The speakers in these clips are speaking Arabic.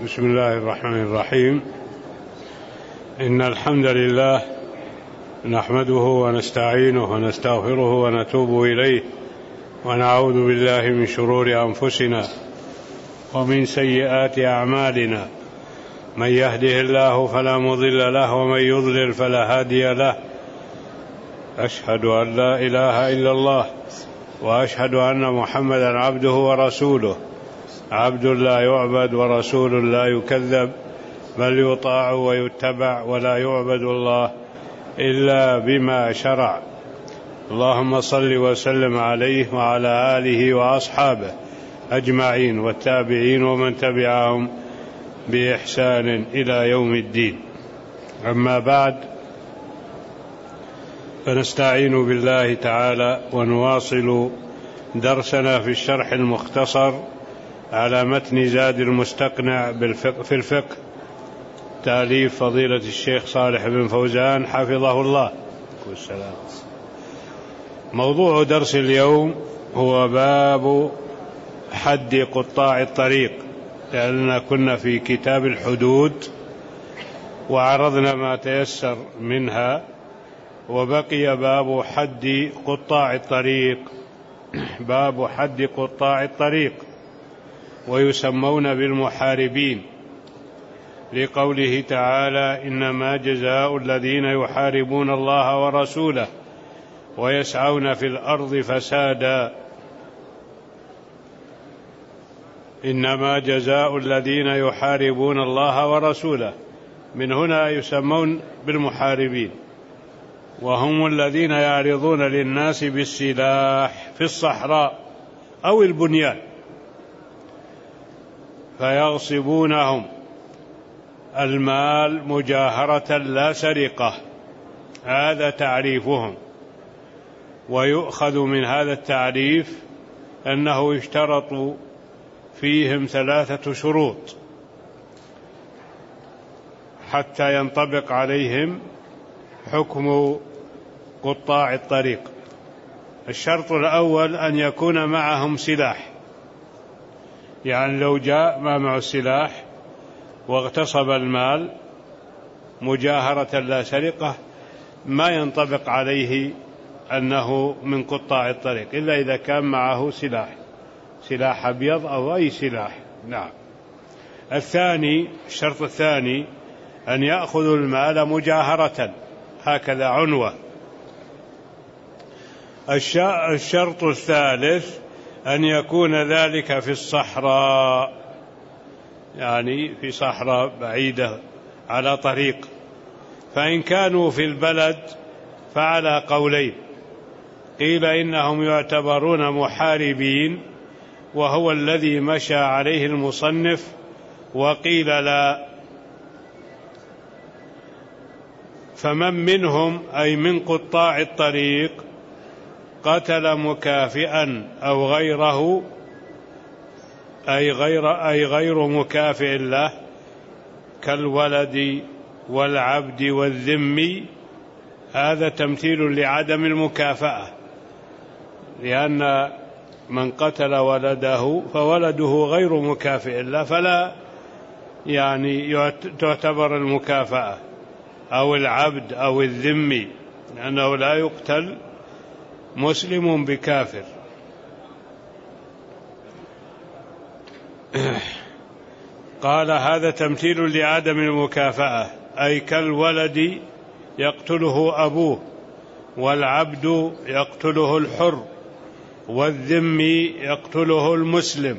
بسم الله الرحمن الرحيم. إن الحمد لله نحمده ونستعينه ونستغفره ونتوب إليه ونعوذ بالله من شرور أنفسنا ومن سيئات أعمالنا. من يهده الله فلا مضل له ومن يضلل فلا هادي له. أشهد أن لا إله إلا الله وأشهد أن محمدا عبده ورسوله، عبد لا يعبد ورسول لا يكذب، بل يطاع ويتبع ولا يعبد الله إلا بما شرع. اللهم صل وسلم عليه وعلى آله وأصحابه أجمعين والتابعين ومن تبعهم بإحسان إلى يوم الدين. أما بعد، فنستعين بالله تعالى ونواصل درسنا في الشرح المختصر على متن زاد المستقنع في الفقه، تأليف فضيلة الشيخ صالح بن فوزان حفظه الله. موضوع درس اليوم هو باب حد قطاع الطريق، لأننا كنا في كتاب الحدود وعرضنا ما تيسر منها، وبقي باب حد قطاع الطريق. باب حد قطاع الطريق، ويسمون بالمحاربين، لقوله تعالى: إنما جزاء الذين يحاربون الله ورسوله ويسعون في الأرض فسادا. إنما جزاء الذين يحاربون الله ورسوله، من هنا يسمون بالمحاربين، وهم الذين يعرضون للناس بالسلاح في الصحراء أو البنيان فيغصبونهم المال مجاهرة لا سرقة. هذا تعريفهم، ويؤخذ من هذا التعريف أنه يشترط فيهم 3 شروط حتى ينطبق عليهم حكم قطاع الطريق. الشرط الأول أن يكون معهم سلاح، يعني لو جاء ما معه السلاح واغتصب المال مجاهرة لا سرقة ما ينطبق عليه أنه من قطاع الطريق إلا إذا كان معه سلاح أبيض أو أي سلاح. نعم. الشرط الثاني أن يأخذوا المال مجاهرة، هكذا عنوة. الشرط الثالث أن يكون ذلك في الصحراء، يعني في صحراء بعيدة على طريق. فإن كانوا في البلد فعلى قولين: قيل إنهم يعتبرون محاربين وهو الذي مشى عليه المصنف، وقيل لا. فمن منهم أي من قطاع الطريق قتل مكافئا أو غيره، أي غير مكافئ له، كالولد والعبد والذمي، هذا تمثيل لعدم المكافأة، لأن من قتل ولده فولده غير مكافئ له، فلا يعني تعتبر المكافأة، أو العبد أو الذمي، لأنه لا يقتل مسلم بكافر. قال: هذا تمثيل لعدم المكافأة، أي كالولد يقتله أبوه، والعبد يقتله الحر، والذمي يقتله المسلم.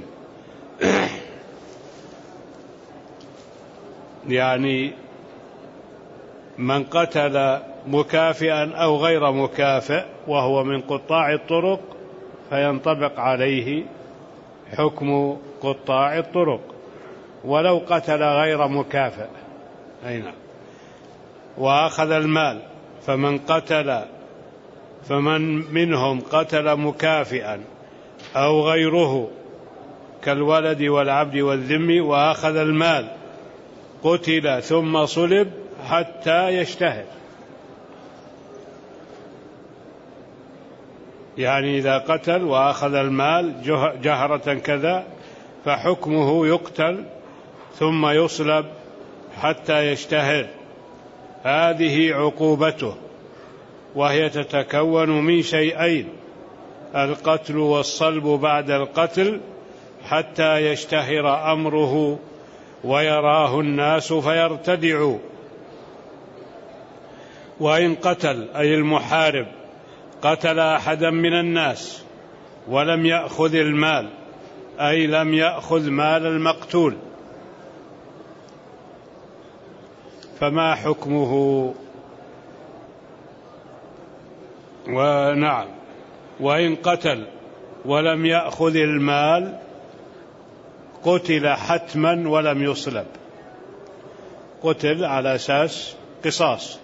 يعني من قتل مكافئا أو غير مكافئ وهو من قطاع الطرق فينطبق عليه حكم قطاع الطرق، ولو قتل غير مكافئ. نعم. وأخذ المال، فمن منهم قتل مكافئا أو غيره كالولد والعبد والذمي وأخذ المال قتل ثم صلب حتى يشتهر. يعني إذا قتل وأخذ المال جهرة كذا فحكمه يقتل ثم يصلب حتى يشتهر، هذه عقوبته، وهي تتكون من شيئين: القتل والصلب بعد القتل حتى يشتهر أمره ويراه الناس فيرتدعوا. وإن قتل أي المحارب قتل أحدا من الناس ولم يأخذ المال، أي لم يأخذ مال المقتول، فما حكمه؟ ونعم، وإن قتل ولم يأخذ المال قتل حتما ولم يصلب، قتل على أساس قصاص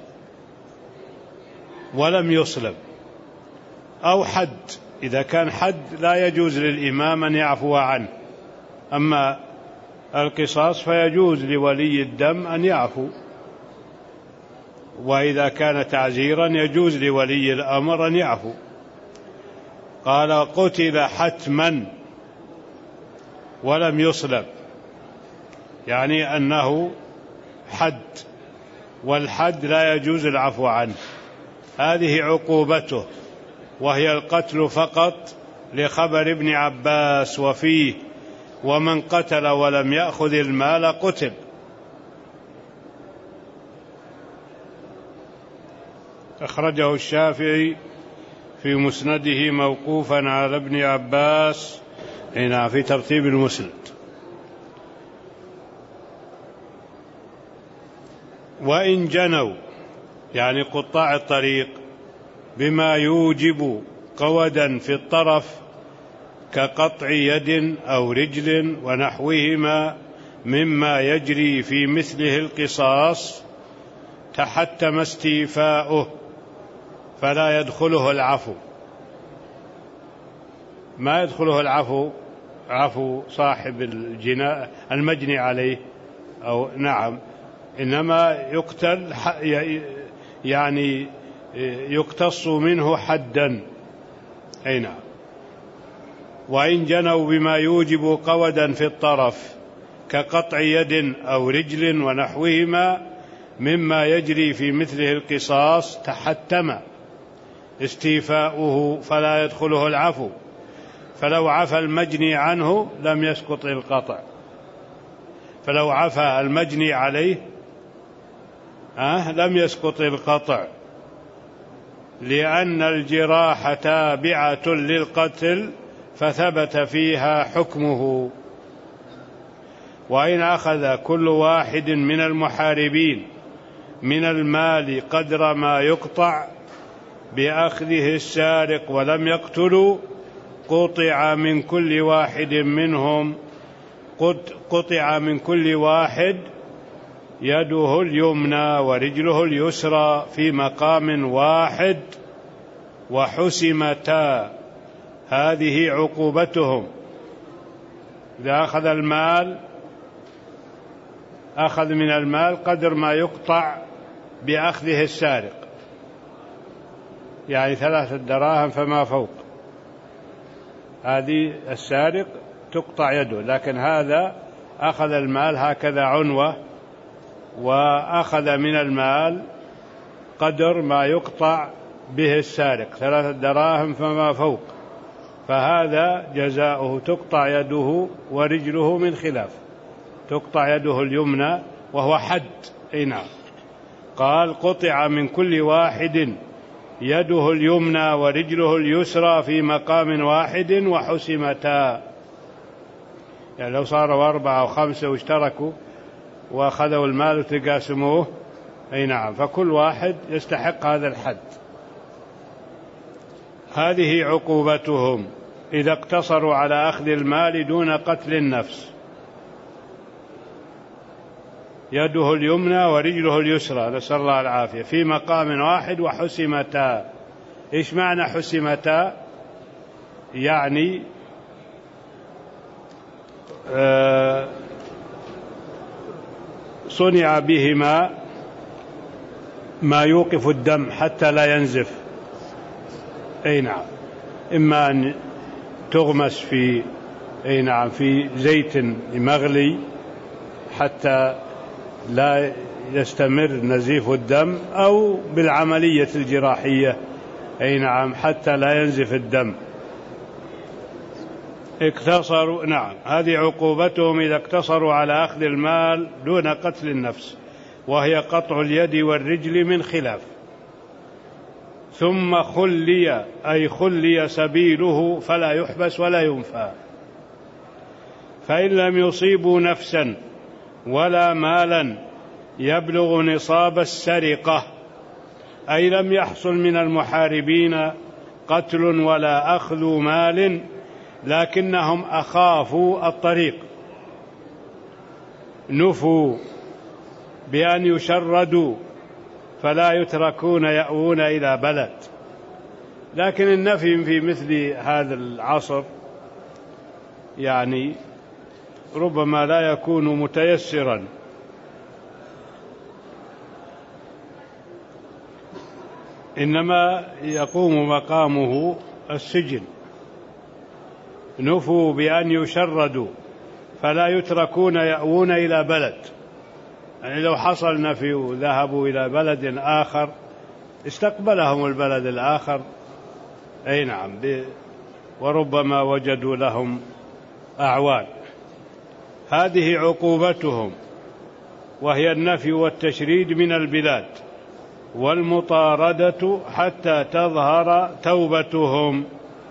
ولم يصلب. أو حد، إذا كان حد لا يجوز للإمام أن يعفو عنه، أما القصاص فيجوز لولي الدم أن يعفو، وإذا كان تعزيرا يجوز لولي الأمر أن يعفو. قال قتل حتما ولم يصلب، يعني أنه حد، والحد لا يجوز العفو عنه، هذه عقوبته، وهي القتل فقط، لخبر ابن عباس وفيه: ومن قتل ولم يأخذ المال قتل. أخرجه الشافعي في مسنده موقوفا على ابن عباس هنا في ترتيب المسند. وإن جنوا، يعني قطاع الطريق، بما يوجب قودا في الطرف كقطع يد أو رجل ونحوهما مما يجري في مثله القصاص، تحتم استيفاؤه فلا يدخله العفو. ما يدخله العفو عفو صاحب المجني عليه، أو نعم، إنما يقتل، يعني يقتص منه حدا. أي نعم. وإن جنوا بما يوجب قودا في الطرف كقطع يد أو رجل ونحوهما مما يجري في مثله القصاص، تحتم استيفاؤه فلا يدخله العفو. فلو عفى المجني عنه لم يسقط القطع، فلو عفى المجني عليه لم يسقط القطع، لأن الجراح تابعة للقتل فثبت فيها حكمه. وإن أخذ كل واحد من المحاربين من المال قدر ما يقطع بأخذه السارق ولم يقتلوا، قطع من كل واحد منهم يده اليمنى ورجله اليسرى في مقام واحد وحسمتا، هذه عقوبتهم. إذا أخذ المال أخذ من المال قدر ما يقطع بأخذه السارق، يعني 3 دراهم فما فوق، هذه السارق تقطع يده. لكن هذا أخذ المال هكذا عنوة، وأخذ من المال قدر ما يقطع به السارق 3 دراهم فما فوق، فهذا جزاؤه تقطع يده ورجله من خلاف، تقطع يده اليمنى وهو حد. أي نعم. قال قطع من كل واحد يده اليمنى ورجله اليسرى في مقام واحد وحسمتا، يعني لو صاروا 4 أو 5 واشتركوا وأخذوا المال وتقاسموه، أي نعم، فكل واحد يستحق هذا الحد. هذه عقوبتهم إذا اقتصروا على أخذ المال دون قتل النفس. يده اليمنى ورجله اليسرى، نسأل الله العافية، في مقام واحد وحسمتا. إيش معنى حسمتا؟ يعني صنع بهما ما يوقف الدم حتى لا ينزف. أي نعم، إما أن تغمس في أي نعم في زيت مغلي حتى لا يستمر نزيف الدم، أو بالعملية الجراحية أي نعم حتى لا ينزف الدم. اقتصروا، نعم، هذه عقوبتهم إذا اقتصروا على أخذ المال دون قتل النفس، وهي قطع اليد والرجل من خلاف. ثم خلي، أي خلي سبيله فلا يحبس ولا ينفى. فإن لم يصيبوا نفسا ولا مالا يبلغ نصاب السرقة، أي لم يحصل من المحاربين قتل ولا أخذ مال، لكنهم أخافوا الطريق، نفوا بأن يشردوا فلا يتركون يأوون إلى بلد. لكن النفي في مثل هذا العصر يعني ربما لا يكون متيسرا، إنما يقوم مقامه السجن. نفوا بأن يشردوا فلا يتركون يأوون إلى بلد، يعني لو حصل نفي ذهبوا إلى بلد آخر استقبلهم البلد الآخر، أي نعم، وربما وجدوا لهم أعوان. هذه عقوبتهم، وهي النفي والتشريد من البلاد والمطاردة حتى تظهر توبتهم.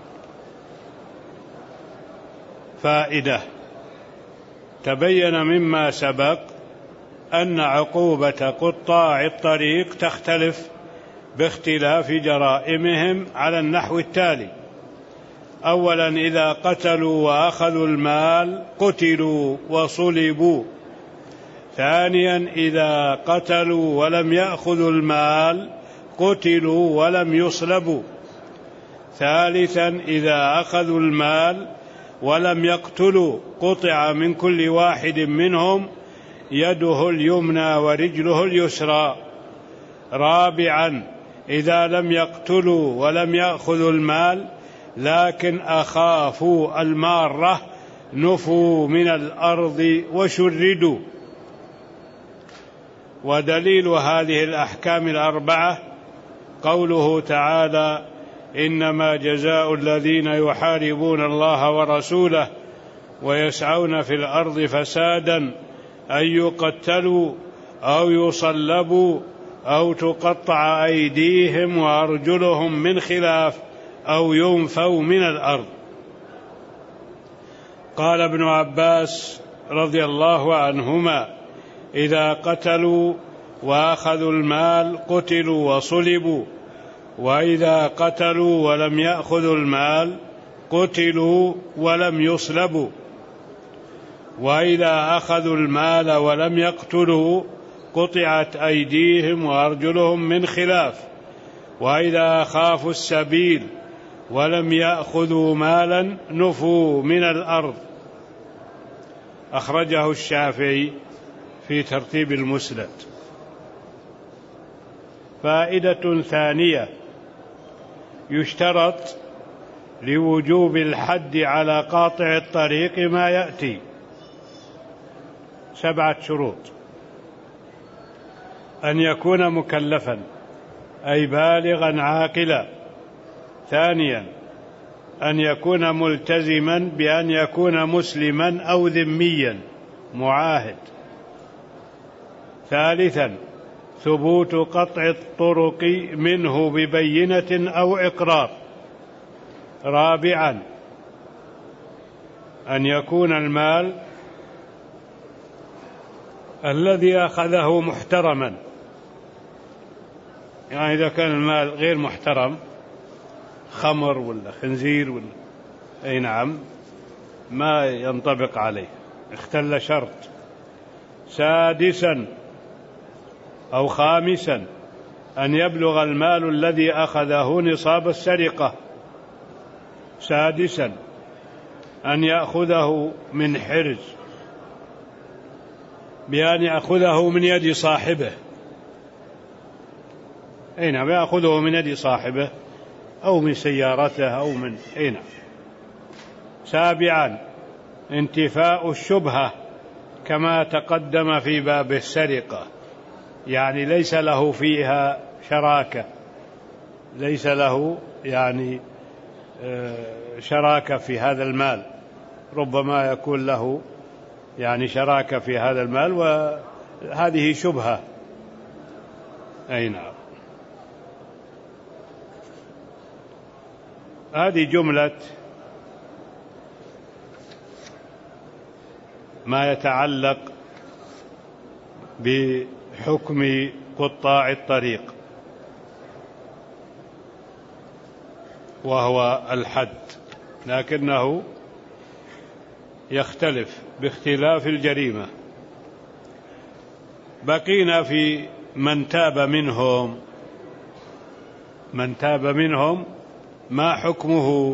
فائدة: تبين مما سبق أن عقوبة قطاع الطريق تختلف باختلاف جرائمهم على النحو التالي: أولا، إذا قتلوا وأخذوا المال قتلوا وصلبوا. ثانيا، إذا قتلوا ولم يأخذوا المال قتلوا ولم يصلبوا. ثالثا، إذا أخذوا المال ولم يقتلوا قطع من كل واحد منهم يده اليمنى ورجله اليسرى. رابعا، إذا لم يقتلوا ولم يأخذوا المال لكن أخافوا المارة نفوا من الأرض وشردوا. ودليل هذه الأحكام الأربعة قوله تعالى: إنما جزاء الذين يحاربون الله ورسوله ويسعون في الأرض فسادا أن يقتلوا أو يصلبوا أو تقطع أيديهم وأرجلهم من خلاف أو ينفوا من الأرض. قال ابن عباس رضي الله عنهما: إذا قتلوا وأخذوا المال قتلوا وصلبوا، وإذا قتلوا ولم يأخذوا المال قتلوا ولم يصلبوا، وإذا أخذوا المال ولم يقتلوا قطعت أيديهم وأرجلهم من خلاف، وإذا خافوا السبيل ولم يأخذوا مالا نفوا من الأرض. أخرجه الشافعي في ترتيب المسند. فائدة ثانية: يشترط لوجوب الحد على قاطع الطريق ما يأتي: 7 شروط: أن يكون مكلفا أي بالغا عاقلا. ثانيا، أن يكون ملتزما بأن يكون مسلما أو ذميا معاهد. ثالثا، ثبوت قطع الطرق منه ببينة أو إقرار. رابعا، أن يكون المال الذي أخذه محترما، يعني إذا كان المال غير محترم، خمر ولا خنزير ولا أي نعم، ما ينطبق عليه، اختل شرط. سادسا أو خامسا، أن يبلغ المال الذي أخذه نصاب السرقة. سادسا، أن يأخذه من حرز بأن يأخذه من يد صاحبه، أي نعم، يأخذه من يد صاحبه أو من سيارته أو من أي نعم. سابعا، انتفاء الشبهة كما تقدم في باب السرقة، يعني ليس له فيها شراكة، ليس له يعني شراكة في هذا المال، ربما يكون له يعني شراكة في هذا المال، وهذه شبهة. أي نعم. هذه جملة ما يتعلق بحكم قطاع الطريق، وهو الحد، لكنه يختلف باختلاف الجريمة. بقينا في من تاب منهم. من تاب منهم ما حكمه؟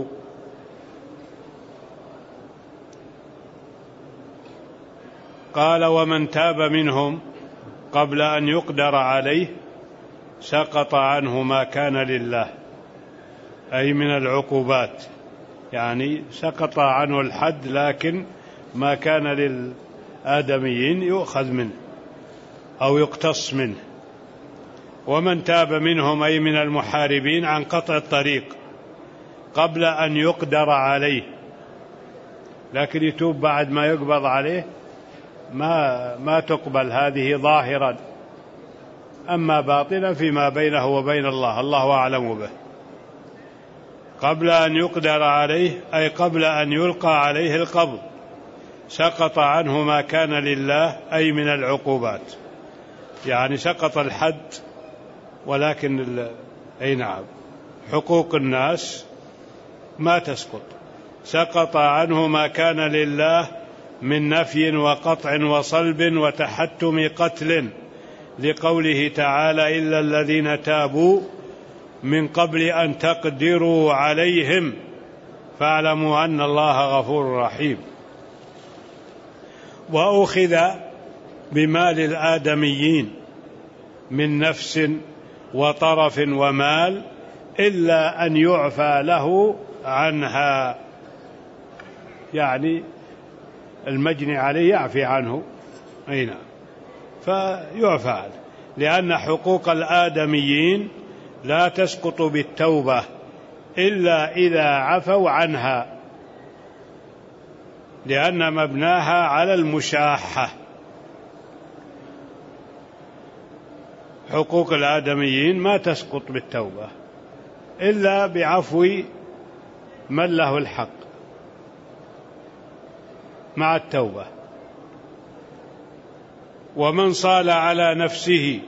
قال: ومن تاب منهم قبل أن يقدر عليه سقط عنه ما كان لله، أي من العقوبات، يعني سقط عنه الحد، لكن ما كان للآدميين يؤخذ منه أو يقتص منه. ومن تاب منهم أي من المحاربين عن قطع الطريق قبل أن يقدر عليه، لكن يتوب بعد ما يقبض عليه ما تقبل هذه ظاهرا، أما باطنا فيما بينه وبين الله، الله أعلم به. قبل أن يقدر عليه أي قبل أن يلقى عليه القبض، سقط عنه ما كان لله أي من العقوبات، يعني سقط الحد، ولكن أي نعم حقوق الناس ما تسقط. سقط عنه ما كان لله من نفي وقطع وصلب وتحتم قتل، لقوله تعالى: إلا الذين تابوا من قبل أن تقدروا عليهم فاعلموا أن الله غفور رحيم. وأخذ بمال الآدميين من نفس وطرف ومال إلا أن يعفى له عنها، يعني المجني عليه يعفي عنه، أي نعم، فيعفى عنه، لأن حقوق الآدميين لا تسقط بالتوبة إلا إذا عفوا عنها، لأن مبناها على المشاحة. حقوق الآدميين ما تسقط بالتوبة إلا بعفو من له الحق مع التوبة. ومن صال على نفسه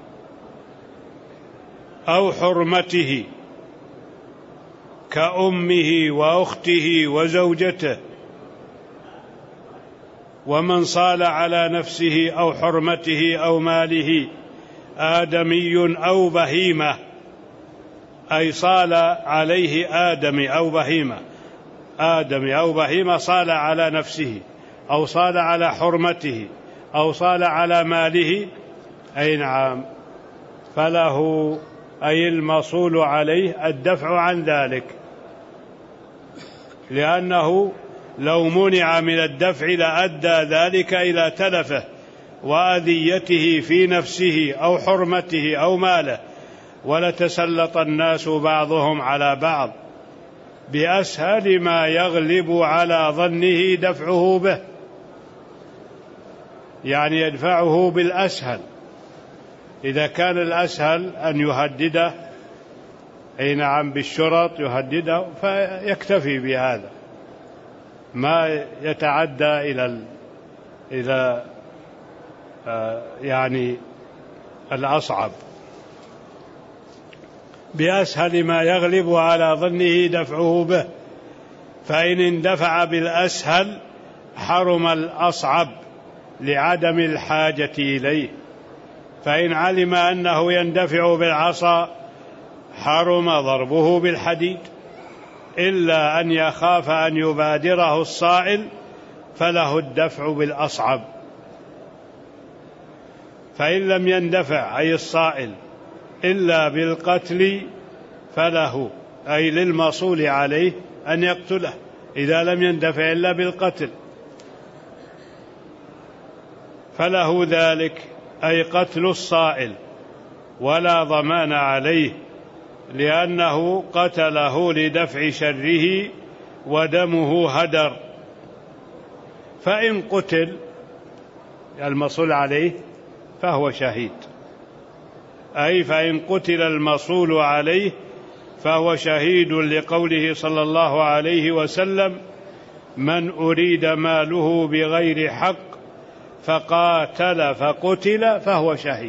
أو حرمته كأمه وأخته وزوجته، ومن صال على نفسه أو حرمته أو ماله آدمي أو بهيمة، أي صال عليه آدمي أو بهيمة، آدمي أو بهيمة صال على نفسه أو صال على حرمته أو صال على ماله، أي نعم، فله أي المصول عليه الدفع عن ذلك، لأنه لو منع من الدفع لأدى ذلك إلى تلفه وأذيته في نفسه أو حرمته أو ماله، ولتسلط الناس بعضهم على بعض بأسهل ما يغلب على ظنه دفعه به، يعني يدفعه بالأسهل. إذا كان الأسهل أن يهدده، أي نعم، بالشرط يهدده، فيكتفي بهذا، ما يتعدى إلى يعني الأصعب. بأسهل ما يغلب على ظنه دفعه به، فإن اندفع بالأسهل حرم الأصعب لعدم الحاجة إليه، فإن علم أنه يندفع بالعصا حرم ضربه بالحديد، إلا أن يخاف أن يبادره الصائل فله الدفع بالأصعب. فإن لم يندفع أي الصائل إلا بالقتل فله أي للمصول عليه أن يقتله إذا لم يندفع إلا بالقتل. فله ذلك، أي قتل الصائل، ولا ضمان عليه، لأنه قتله لدفع شره ودمه هدر. فإن قتل المصول عليه فهو شهيد، أي فإن قتل المصول عليه فهو شهيد، لقوله صلى الله عليه وسلم: من أريد ماله بغير حق فقاتل فقتل فهو شهيد.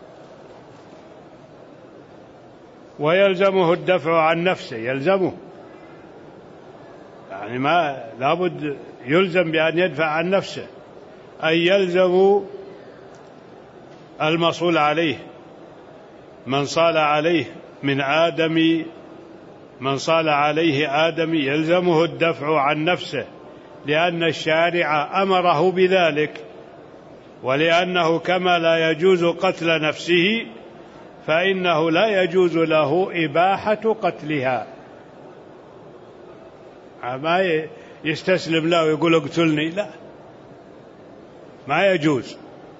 ويلزمه الدفع عن نفسه، يلزمه، يعني ما لابد يلزم بأن يدفع عن نفسه، أي يلزم المصول عليه من صال عليه من آدم، من صال عليه آدم يلزمه الدفع عن نفسه، لأن الشارع أمره بذلك، ولأنه كما لا يجوز قتل نفسه فإنه لا يجوز له إباحة قتلها. ما يستسلم له ويقول اقتلني، لا، ما يجوز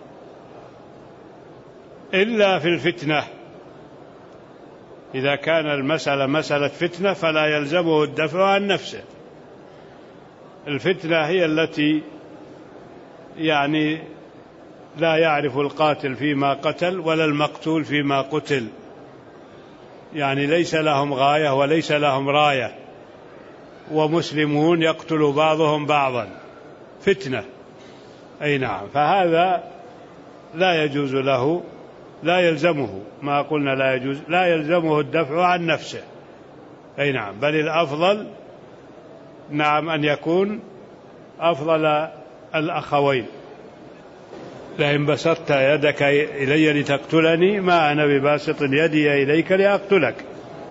إلا في الفتنة. إذا كان المسألة مسألة فتنة فلا يلزمه الدفع عن نفسه. الفتنة هي التي يعني لا يعرف القاتل فيما قتل ولا المقتول فيما قتل، يعني ليس لهم غاية وليس لهم راية، ومسلمون يقتل بعضهم بعضا، فتنة. أي نعم، فهذا لا يجوز له، لا يلزمه، ما قلنا لا يجوز، لا يلزمه الدفع عن نفسه. أي نعم، بل الأفضل نعم أن يكون أفضل الأخوين. لئن بسطت يدك إلي لتقتلني ما أنا بباسط يدي إليك لأقتلك.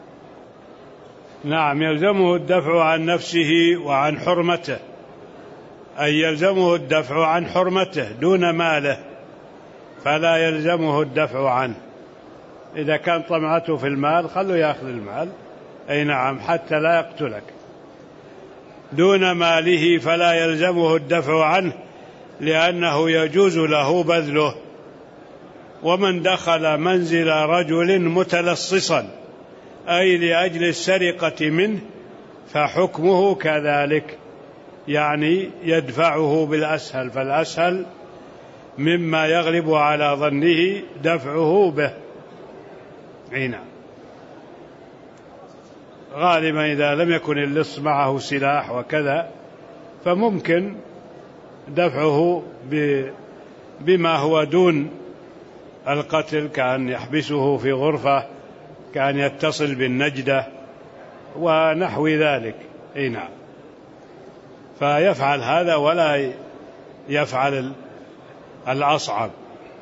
نعم، يلزمه الدفع عن نفسه وعن حرمته، أي يلزمه الدفع عن حرمته دون ماله، فلا يلزمه الدفع عنه. إذا كان طمعته في المال خلوا يأخذ المال، أي نعم، حتى لا يقتلك. دون ماله فلا يلزمه الدفع عنه، لأنه يجوز له بذله. ومن دخل منزل رجل متلصصا، أي لأجل السرقة منه، فحكمه كذلك، يعني يدفعه بالأسهل، فالأسهل مما يغلب على ظنه دفعه به. نعم، غالبا إذا لم يكن اللص معه سلاح وكذا فممكن دفعه بما هو دون القتل، كأن يحبسه في غرفة، كأن يتصل بالنجدة ونحو ذلك. نعم، فيفعل هذا ولا يفعل الأصعب.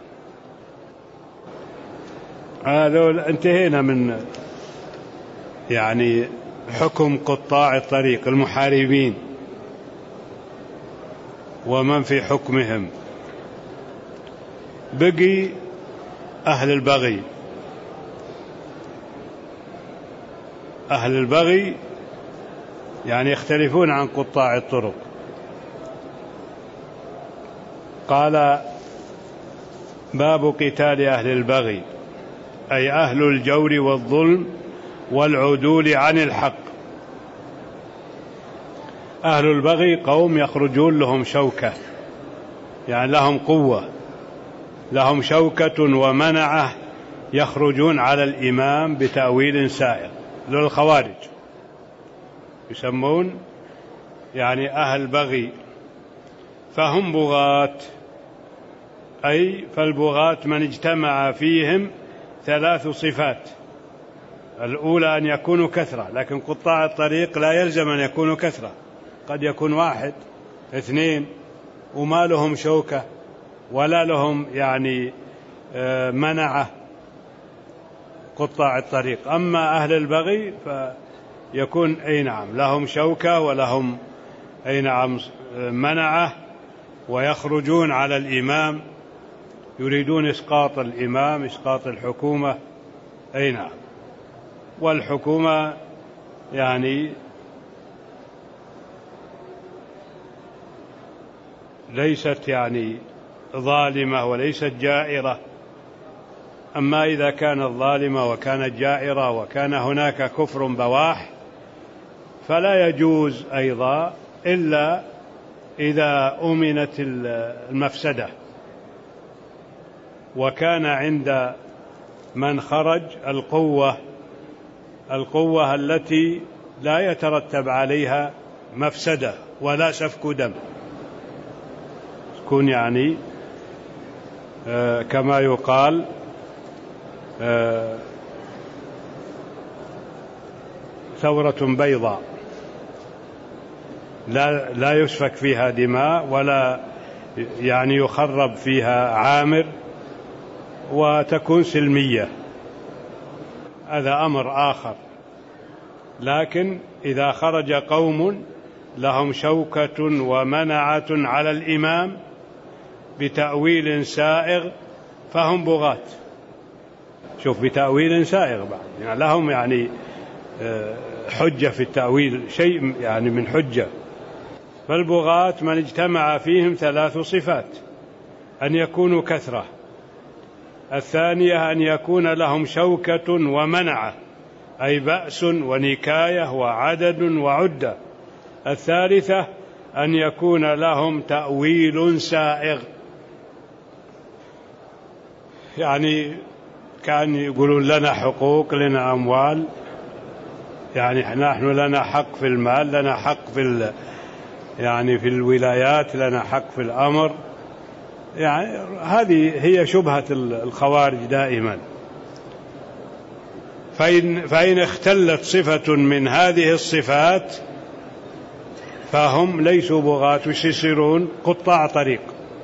هذول انتهينا من يعني حكم قطاع الطريق المحاربين ومن في حكمهم. بقي أهل البغي. أهل البغي يعني يختلفون عن قطاع الطرق. قال: باب قتال أهل البغي، أي أهل الجور والظلم والعدول عن الحق. أهل البغي قوم يخرجون لهم شوكة، يعني لهم قوة، لهم شوكة ومنعة، يخرجون على الإمام بتأويل سائر. ذو الخوارج يسمون يعني أهل بغي، فهم بغاة، أي فالبغاة من اجتمع فيهم ثلاث صفات: الأولى أن يكونوا كثرة، لكن قطاع الطريق لا يلزم أن يكونوا كثرة، قد يكون واحد اثنين وما لهم شوكة ولا لهم يعني منعة قطاع الطريق. أما أهل البغي فيكون نعم لهم شوكة ولهم نعم منعة، ويخرجون على الإمام، يريدون إسقاط الإمام، إسقاط الحكومة. نعم، والحكومة يعني ليست يعني ظالمة وليست جائرة. أما إذا كانت ظالمة وكانت جائرة وكان هناك كفر بواح فلا يجوز أيضا إلا إذا أمنت المفسدة، وكان عند من خرج القوة التي لا يترتب عليها مفسدة ولا سفك دم، تكون يعني كما يقال ثورة بيضاء لا يسفك فيها دماء ولا يعني يخرب فيها عامر، وتكون سلمية، هذا أمر آخر. لكن إذا خرج قوم لهم شوكة ومنعة على الإمام بتأويل سائغ فهم بغاة. شوف، بتأويل سائغ بعد، يعني لهم يعني حجة في التأويل، شيء يعني من حجة. فالبغاة من اجتمع فيهم 3 صفات: أن يكونوا كثرة، الثانية أن يكون لهم شوكة ومنعة أي بأس ونكاية وعدد وعدة، الثالثة أن يكون لهم تأويل سائغ. يعني كان يقولون لنا حقوق، لنا أموال، يعني نحن لنا حق في المال، لنا حق في يعني في الولايات، لنا حق في الأمر. يعني هذه هي شبهة الخوارج دائما. فإن اختلت صفة من هذه الصفات فهم ليسوا بغاة، يصيرون قطاع طريق،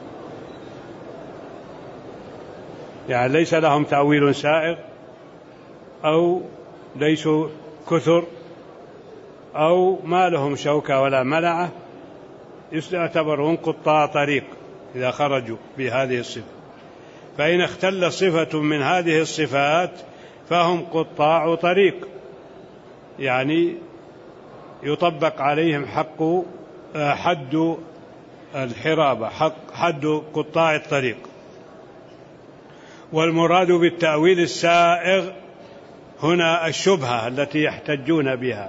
يعني ليس لهم تأويل سائغ، أو ليسوا كثر، أو ما لهم شوكة ولا منعة، يعتبرون قطاع طريق إذا خرجوا بهذه الصفة. فإن اختل صفة من هذه الصفات فهم قطاع طريق، يعني يطبق عليهم حد الحرابة، حد قطاع الطريق. والمراد بالتأويل السائغ هنا الشبهة التي يحتجون بها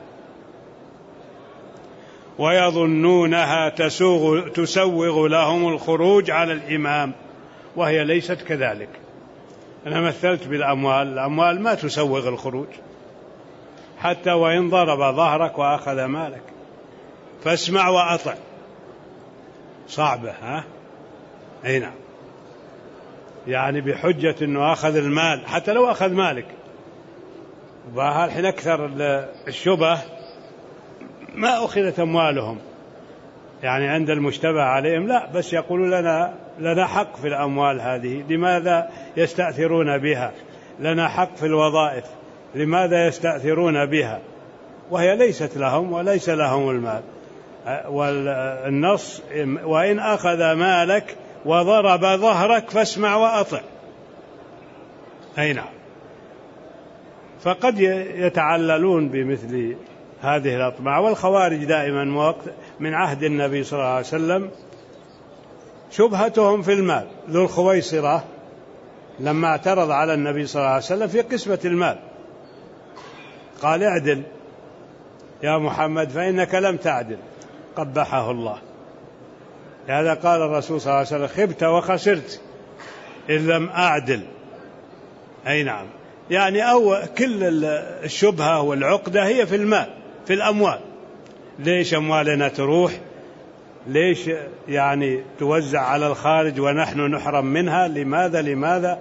ويظنونها تسوغ لهم الخروج على الإمام، وهي ليست كذلك. أنا مثلت بالأموال، الأموال ما تسوغ الخروج، حتى وإن ضرب ظهرك وأخذ مالك، فاسمع وأطع. صعبة، ها؟ أي نعم، يعني بحجة أنه أخذ المال، حتى لو أخذ مالك. وهالحين أكثر الشبه ما أخذت أموالهم، يعني عند المشتبه عليهم لا، بس يقولوا لنا حق في الأموال هذه، لماذا يستأثرون بها؟ لنا حق في الوظائف، لماذا يستأثرون بها؟ وهي ليست لهم وليس لهم المال. والنص: وإن أخذ مالك وضرب ظهرك فاسمع وأطع. أي نعم. فقد يتعللون بمثل هذه الأطماع. والخوارج دائما من عهد النبي صلى الله عليه وسلم شبهتهم في المال. ذو الخويصرة لما اعترض على النبي صلى الله عليه وسلم في قسمة المال قال: اعدل يا محمد فإنك لم تعدل، قبحه الله. لهذا قال الرسول صلى الله عليه وسلم: خبت وخسرت إن لم أعدل. أي نعم، يعني كل الشبهة والعقدة هي في المال، في الأموال. ليش أموالنا تروح؟ ليش يعني توزع على الخارج ونحن نحرم منها؟ لماذا؟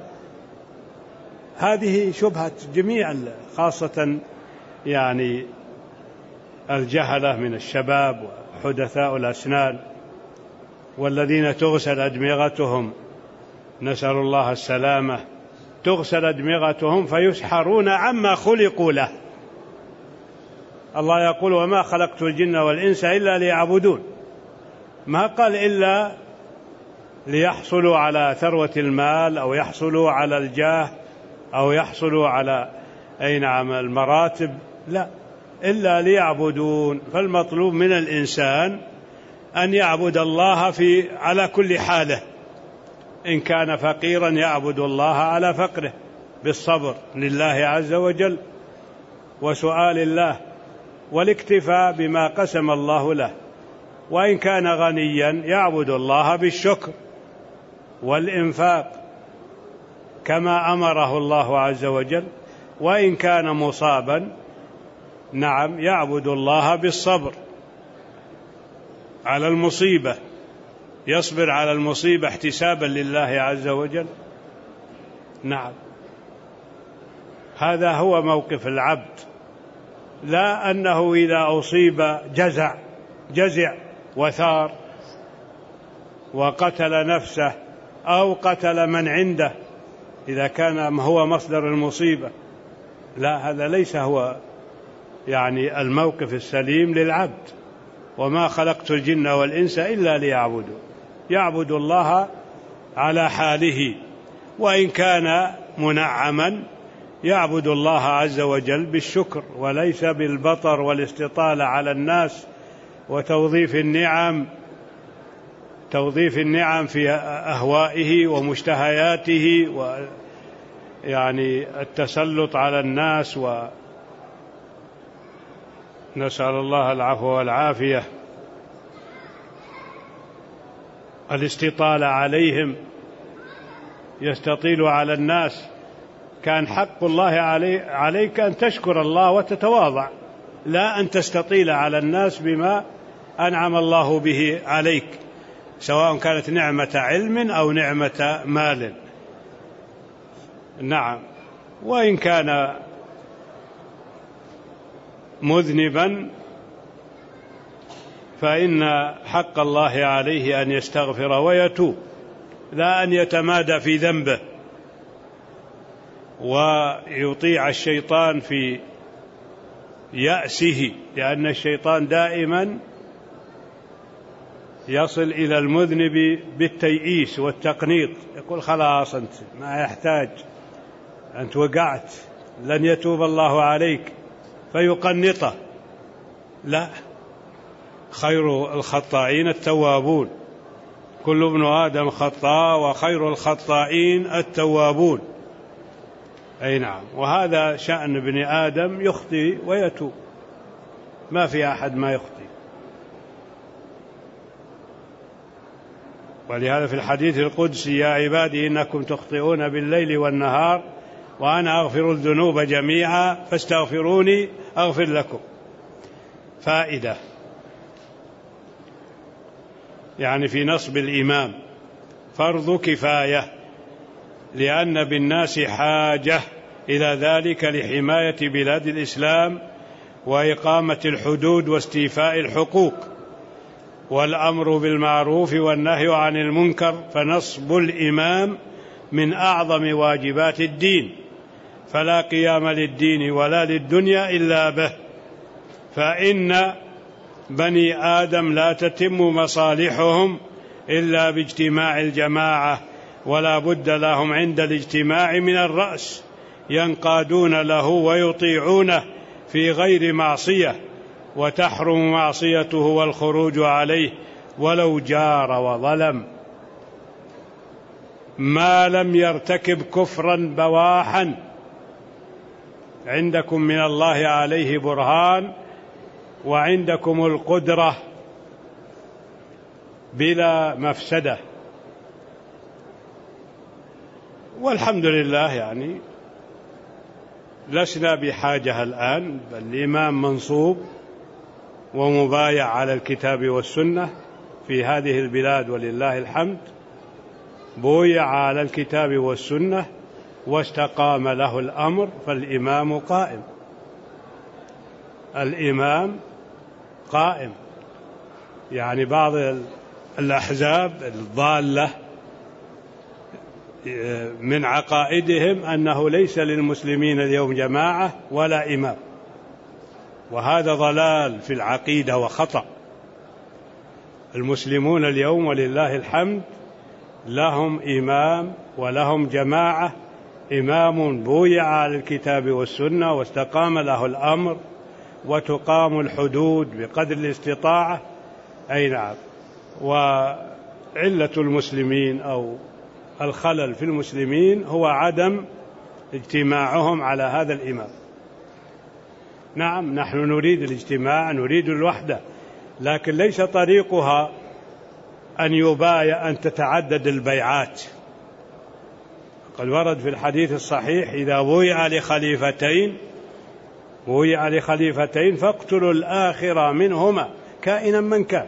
هذه شبهة جميع، خاصة يعني الجهلة من الشباب وحدثاء الأسنان، والذين تغسل أدمغتهم، نسأل الله السلامة، تغسل أدمغتهم فيسحرون عما خلقوا له. الله يقول: وما خلقت الجن والإنس إلا ليعبدون. ما قال إلا ليحصلوا على ثروة المال، أو يحصلوا على الجاه، أو يحصلوا على المراتب، لا، إلا ليعبدون. فالمطلوب من الإنسان أن يعبد الله على كل حاله، إن كان فقيرا يعبد الله على فقره بالصبر لله عز وجل وسؤال الله والاكتفاء بما قسم الله له، وإن كان غنيا يعبد الله بالشكر والإنفاق كما أمره الله عز وجل، وإن كان مصابا نعم يعبد الله بالصبر على المصيبة، يصبر على المصيبة احتسابا لله عز وجل. نعم، هذا هو موقف العبد، لا أنه إذا أصيب جزع وثار وقتل نفسه أو قتل من عنده إذا كان هو مصدر المصيبة. لا، هذا ليس هو يعني الموقف السليم للعبد. وما خلقت الجن والإنس إلا ليعبدوا، يعبد الله على حاله، وإن كان منعما يعبد الله عز وجل بالشكر وليس بالبطر والاستطالة على الناس وتوظيف النعم في أهوائه ومشتهياته، ويعني التسلط على الناس، ونسأل الله العفو والعافية، الاستطالة عليهم، يستطيل على الناس. كان حق الله عليك أن تشكر الله وتتواضع، لا أن تستطيل على الناس بما أنعم الله به عليك، سواء كانت نعمة علم أو نعمة مال. نعم، وإن كان مذنبا فإن حق الله عليه أن يستغفر ويتوب، لا أن يتمادى في ذنبه ويطيع الشيطان في يأسه، لأن الشيطان دائما يصل إلى المذنب بالتيئيس والتقنيط، يقول خلاص أنت ما يحتاج، أنت وقعت، لن يتوب الله عليك، فيقنطه. لا، خير الخطائين التوابون، كل ابن آدم خطاء وخير الخطائين التوابون. أي نعم، وهذا شأن ابن آدم، يخطئ ويتوب، ما في أحد ما يخطئ. ولهذا في الحديث القدسي: يا عبادي إنكم تخطئون بالليل والنهار وأنا أغفر الذنوب جميعا فاستغفروني أغفر لكم. فائدة يعني في نصب الإمام فرض كفاية، لأن بالناس حاجة إلى ذلك لحماية بلاد الإسلام وإقامة الحدود واستيفاء الحقوق والأمر بالمعروف والنهي عن المنكر، فنصب الإمام من أعظم واجبات الدين، فلا قيام للدين ولا للدنيا إلا به، فإن بني آدم لا تتم مصالحهم إلا باجتماع الجماعة، ولا بد لهم عند الاجتماع من الرأس ينقادون له ويطيعونه في غير معصية، وتحرم معصيته والخروج عليه ولو جار وظلم، ما لم يرتكب كفرا بواحا عندكم من الله عليه برهان وعندكم القدرة بلا مفسدة. والحمد لله يعني لسنا بحاجة الآن، بل الإمام منصوب ومبايع على الكتاب والسنة في هذه البلاد ولله الحمد، بويع على الكتاب والسنة واستقام له الأمر، فالإمام قائم، الإمام قائم. يعني بعض الأحزاب الضالة من عقائدهم أنه ليس للمسلمين اليوم جماعة ولا إمام، وهذا ضلال في العقيدة وخطأ. المسلمون اليوم ولله الحمد لهم إمام ولهم جماعة، إمام بويع على الكتاب والسنة واستقام له الأمر وتقام الحدود بقدر الاستطاعة. أي نعم. وعلة المسلمين أو الخلل في المسلمين هو عدم اجتماعهم على هذا الإمام. نعم، نحن نريد الاجتماع، نريد الوحدة، لكن ليس طريقها أن تتعدد البيعات. قد ورد في الحديث الصحيح: إذا بويع لخليفتين فاقتلوا الآخر منهما كائنا من كان.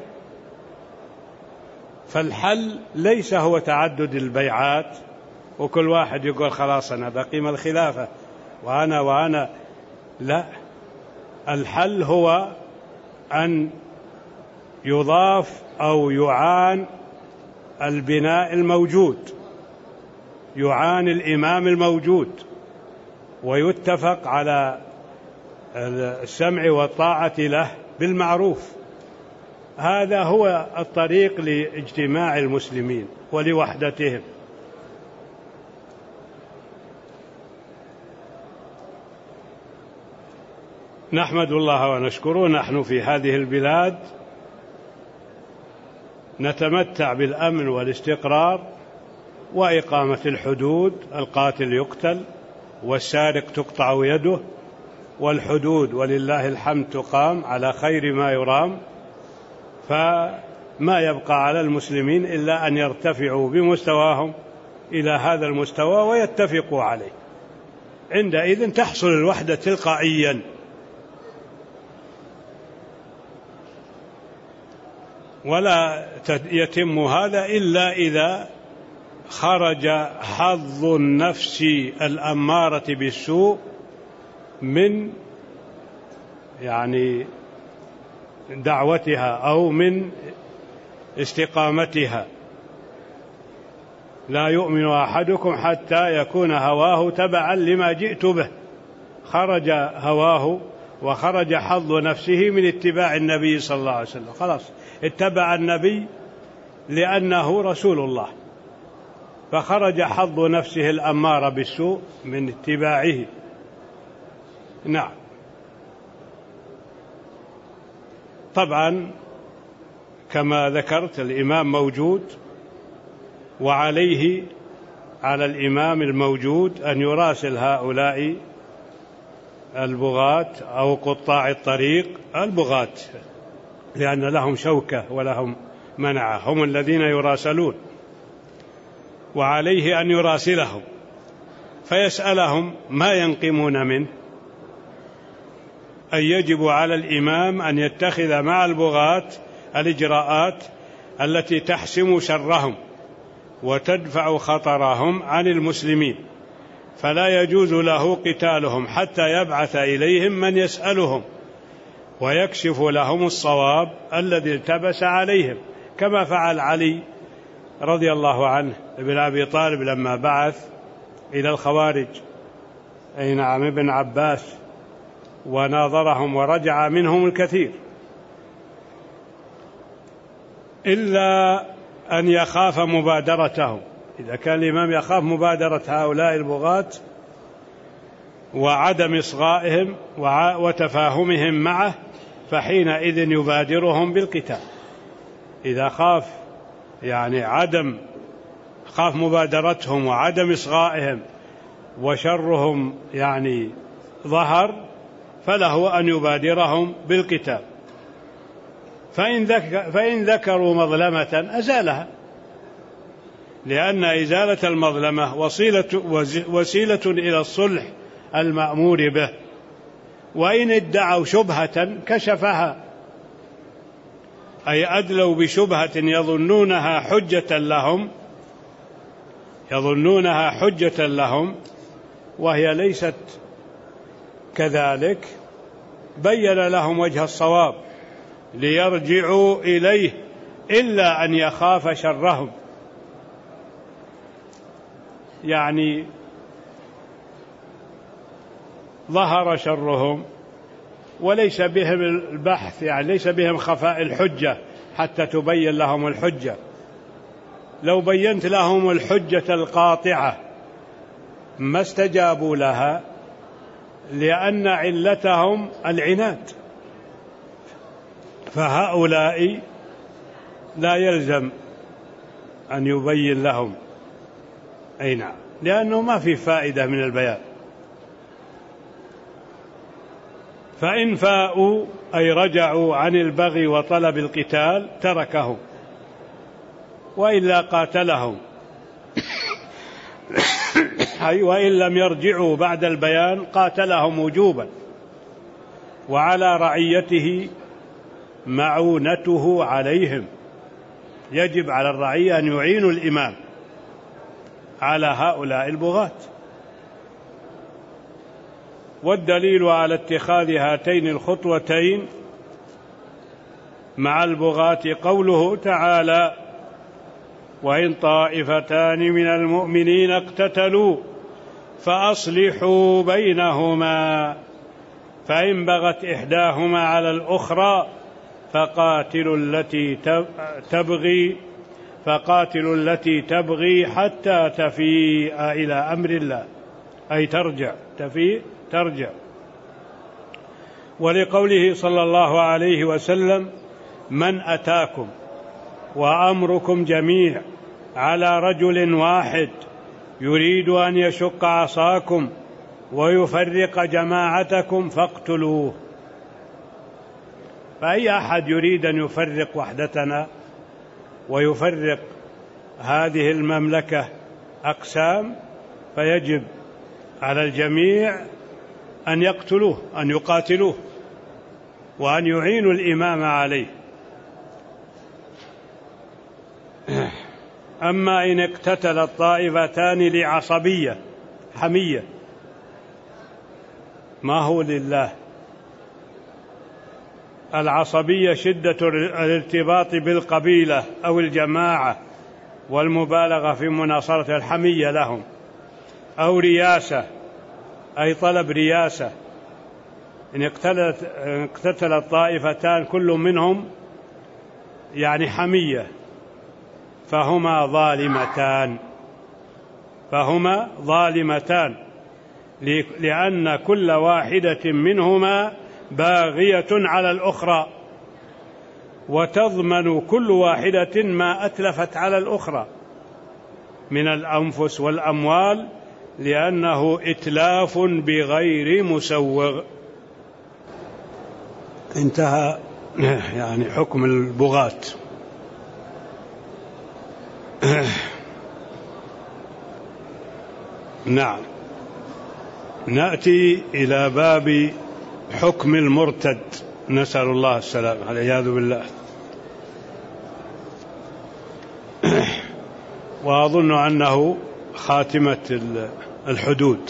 فالحل ليس هو تعدد البيعات وكل واحد يقول خلاص أنا بقيم الخلافة وأنا لا، الحل هو أن يضاف أو يعان البناء الموجود، يعان الإمام الموجود، ويتفق على السمع والطاعة له بالمعروف. هذا هو الطريق لاجتماع المسلمين ولوحدتهم. نحمد الله ونشكره، نحن في هذه البلاد نتمتع بالأمن والاستقرار وإقامة الحدود، القاتل يقتل والسارق تقطع يده، والحدود ولله الحمد تقام على خير ما يرام. فما يبقى على المسلمين إلا أن يرتفعوا بمستواهم إلى هذا المستوى ويتفقوا عليه، عندئذ تحصل الوحدة تلقائيا. ولا يتم هذا إلا إذا خرج حظ النفس الأمارة بالسوء من دعوتها أو من استقامتها. لا يؤمن أحدكم حتى يكون هواه تبعا لما جئت به. خرج هواه وخرج حظ نفسه من اتباع النبي صلى الله عليه وسلم، خلاص اتبع النبي لأنه رسول الله، فخرج حظ نفسه الأمارة بالسوء من اتباعه. نعم، طبعا كما ذكرت الإمام موجود، وعليه على الإمام الموجود أن يراسل هؤلاء البغاة أو قطاع الطريق، البغاة لأن لهم شوكة ولهم منعة، هم الذين يراسلون، وعليه أن يراسلهم فيسألهم ما ينقمون منه. أن يجب على الإمام أن يتخذ مع البغاة الإجراءات التي تحسم شرهم وتدفع خطرهم عن المسلمين، فلا يجوز له قتالهم حتى يبعث إليهم من يسألهم ويكشف لهم الصواب الذي التبس عليهم، كما فعل علي رضي الله عنه ابن أبي طالب لما بعث إلى الخوارج ابن عباس وناظرهم ورجع منهم الكثير، إلا أن يخاف مبادرتهم. إذا كان الإمام يخاف مبادرة هؤلاء البغاة وعدم إصغائهم وتفاهمهم معه فحينئذ يبادرهم بالقتال. إذا خاف خاف مبادرتهم وعدم إصغائهم وشرهم ظهر، فله أن يبادرهم بالقتال. فإن ذكروا مظلمة أزالها، لأن إزالة المظلمة وسيلة إلى الصلح المأمور به، وإن ادعوا شبهة كشفها، أي أدلوا بشبهة يظنونها حجة لهم وهي ليست كذلك، بين لهم وجه الصواب ليرجعوا إليه، إلا أن يخاف شرهم. ظهر شرهم وليس بهم البحث، ليس بهم خفاء الحجة حتى تبين لهم الحجة. لو بينت لهم الحجة القاطعة ما استجابوا لها، لأن علتهم العناد. فهؤلاء لا يلزم أن يبين لهم أي نعم، لأنه ما في فائدة من البيان. فإن فاءوا أي رجعوا عن البغي وطلب القتال تركهم، وإلا قاتلهم أي وإن لم يرجعوا بعد البيان قاتلهم وجوبا، وعلى رعيته معونته عليهم، يجب على الرعية أن يعينوا الإمام على هؤلاء البغاة. والدليل على اتخاذ هاتين الخطوتين مع البغاة قوله تعالى: وإن طائفتان من المؤمنين اقتتلوا فأصلحوا بينهما فإن بغت إحداهما على الأخرى فقاتلوا التي تبغي حتى تفيء إلى أمر الله، أي ترجع. ولقوله صلى الله عليه وسلم: من أتاكم وأمركم جميع على رجل واحد يريد أن يشق عصاكم ويفرق جماعتكم فاقتلوه. فأي أحد يريد أن يفرق وحدتنا ويفرق هذه المملكة أقسام فيجب على الجميع أن يقتلوه، أن يقاتلوه، وأن يعينوا الإمام عليه. أما إن اقتتل الطائفتان لعصبية حمية ما هو لله. العصبية شدة الارتباط بالقبيلة أو الجماعة والمبالغة في مناصرة الحمية لهم، أو رياسة أي طلب رياسة. إن اقتتل الطائفتان كل منهم يعني حمية فهما ظالمتان لأن كل واحدة منهما باغية على الأخرى، وتضمن كل واحدة ما أتلفت على الأخرى من الأنفس والأموال، لأنه إتلاف بغير مسوغ. انتهى يعني حكم البغاة. نعم، نأتي إلى باب حكم المرتد، نسأل الله السلامة والعياذ بالله. وأظن أنه خاتمة الحدود.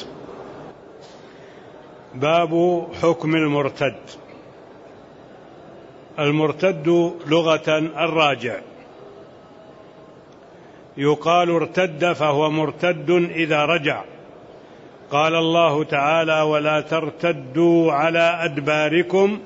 باب حكم المرتد. المرتد لغة الراجع، يقال ارتد فهو مرتد إذا رجع. قال الله تعالى: ولا ترتدوا على أدباركم،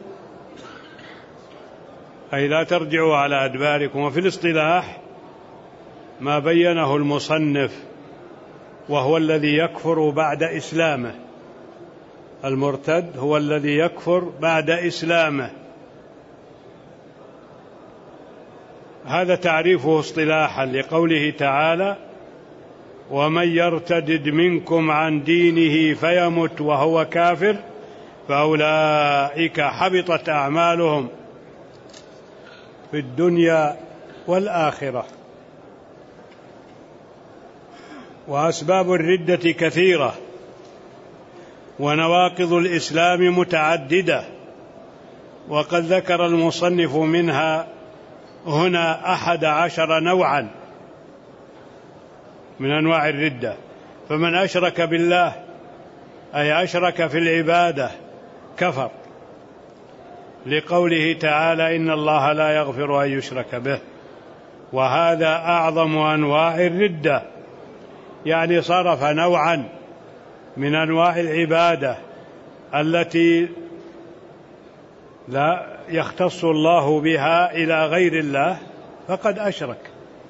أي لا ترجعوا على أدباركم. وفي الاصطلاح ما بينه المصنف وهو الذي يكفر بعد إسلامه. المرتد هو الذي يكفر بعد إسلامه، هذا تعريفه اصطلاحا لقوله تعالى: ومن يرتد منكم عن دينه فيمت وهو كافر فأولئك حبطت أعمالهم في الدنيا والآخرة. وأسباب الردة كثيرة، ونواقض الإسلام متعددة، وقد ذكر المصنف منها هنا 11 نوعا من أنواع الردة. فمن أشرك بالله أي أشرك في العبادة كفر، لقوله تعالى: إن الله لا يغفر أن يشرك به، وهذا أعظم أنواع الردة، يعني صرف نوعا من أنواع العبادة التي لا يختص الله بها إلى غير الله فقد أشرك.